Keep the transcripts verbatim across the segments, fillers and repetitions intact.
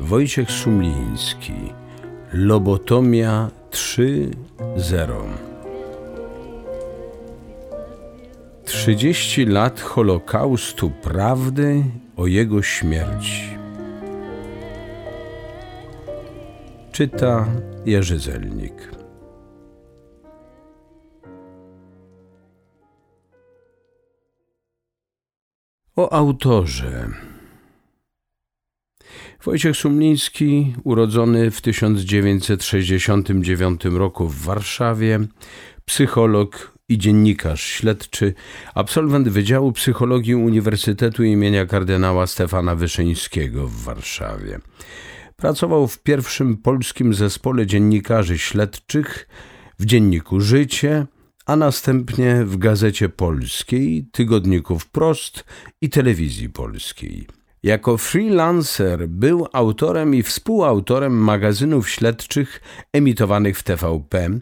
Wojciech Szumliński. Lobotomia trzy zero. Trzydzieści lat Holokaustu prawdy o jego śmierci. Czyta Jerzy Zelnik. O autorze. Wojciech Szumliński, urodzony w tysiąc dziewięćset sześćdziesiątym dziewiątym roku w Warszawie, psycholog i dziennikarz śledczy, absolwent Wydziału Psychologii Uniwersytetu imienia kardynała Stefana Wyszyńskiego w Warszawie. Pracował w pierwszym polskim zespole dziennikarzy śledczych, w dzienniku Życie, a następnie w Gazecie Polskiej, tygodniku Wprost i Telewizji Polskiej. Jako freelancer był autorem i współautorem magazynów śledczych emitowanych w T V P,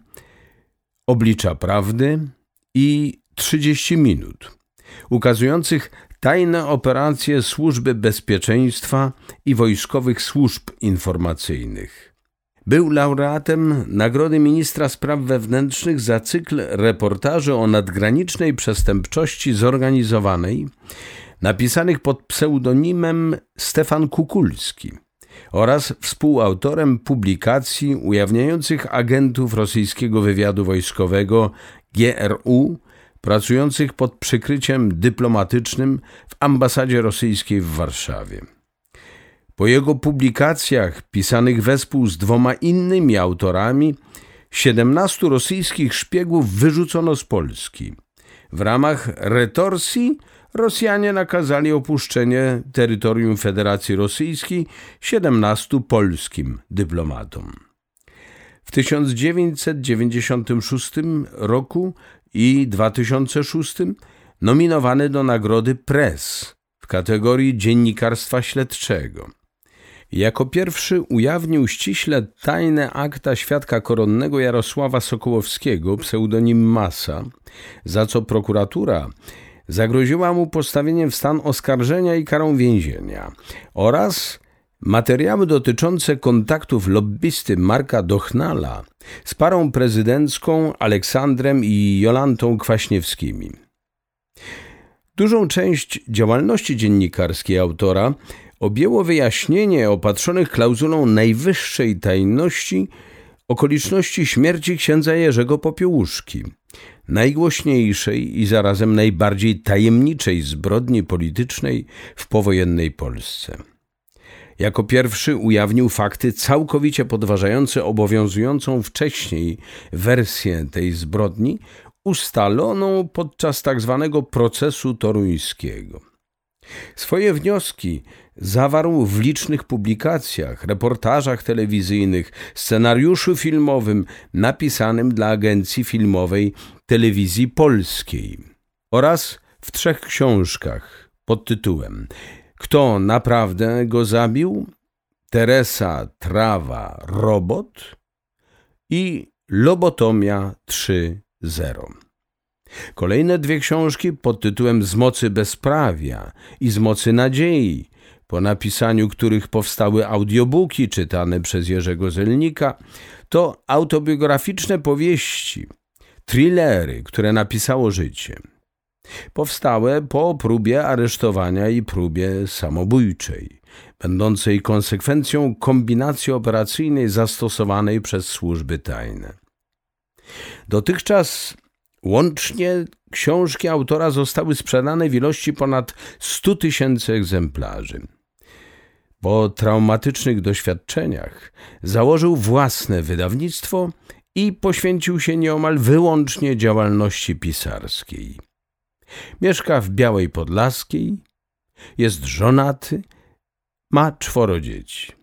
Oblicza Prawdy i trzydzieści minut, ukazujących tajne operacje Służby Bezpieczeństwa i wojskowych służb informacyjnych. Był laureatem Nagrody Ministra Spraw Wewnętrznych za cykl reportaży o nadgranicznej przestępczości zorganizowanej, napisanych pod pseudonimem Stefan Kukulski, oraz współautorem publikacji ujawniających agentów rosyjskiego wywiadu wojskowego G R U pracujących pod przykryciem dyplomatycznym w ambasadzie rosyjskiej w Warszawie. Po jego publikacjach, pisanych wespół z dwoma innymi autorami, siedemnastu rosyjskich szpiegów wyrzucono z Polski. W ramach retorsji Rosjanie nakazali opuszczenie terytorium Federacji Rosyjskiej siedemnastu polskim dyplomatom. W tysiąc dziewięćset dziewięćdziesiątym szóstym roku i dwa tysiące szóstym nominowany do Nagrody Press w kategorii dziennikarstwa śledczego. Jako pierwszy ujawnił ściśle tajne akta świadka koronnego Jarosława Sokołowskiego, pseudonim Masa, za co prokuratura zagroziła mu postawieniem w stan oskarżenia i karą więzienia, oraz materiały dotyczące kontaktów lobbysty Marka Dochnala z parą prezydencką Aleksandrem i Jolantą Kwaśniewskimi. Dużą część działalności dziennikarskiej autora objęło wyjaśnienie opatrzonych klauzulą najwyższej tajności okoliczności śmierci księdza Jerzego Popiełuszki, najgłośniejszej i zarazem najbardziej tajemniczej zbrodni politycznej w powojennej Polsce. Jako pierwszy ujawnił fakty całkowicie podważające obowiązującą wcześniej wersję tej zbrodni, ustaloną podczas tzw. procesu toruńskiego. Swoje wnioski zawarł w licznych publikacjach, reportażach telewizyjnych, scenariuszu filmowym napisanym dla agencji filmowej Telewizji Polskiej oraz w trzech książkach pod tytułem Kto naprawdę go zabił? Teresa Trawa Robot i Lobotomia trzy zero. Kolejne dwie książki pod tytułem Z mocy bezprawia i Z mocy nadziei, po napisaniu których powstały audiobooki czytane przez Jerzego Zelnika, to autobiograficzne powieści, thrillery, które napisało Życie. Powstałe po próbie aresztowania i próbie samobójczej, będącej konsekwencją kombinacji operacyjnej zastosowanej przez służby tajne. Dotychczas łącznie książki autora zostały sprzedane w ilości ponad stu tysięcy egzemplarzy. Po traumatycznych doświadczeniach założył własne wydawnictwo i poświęcił się nieomal wyłącznie działalności pisarskiej. Mieszka w Białej Podlaskiej, jest żonaty, ma czworo dzieci.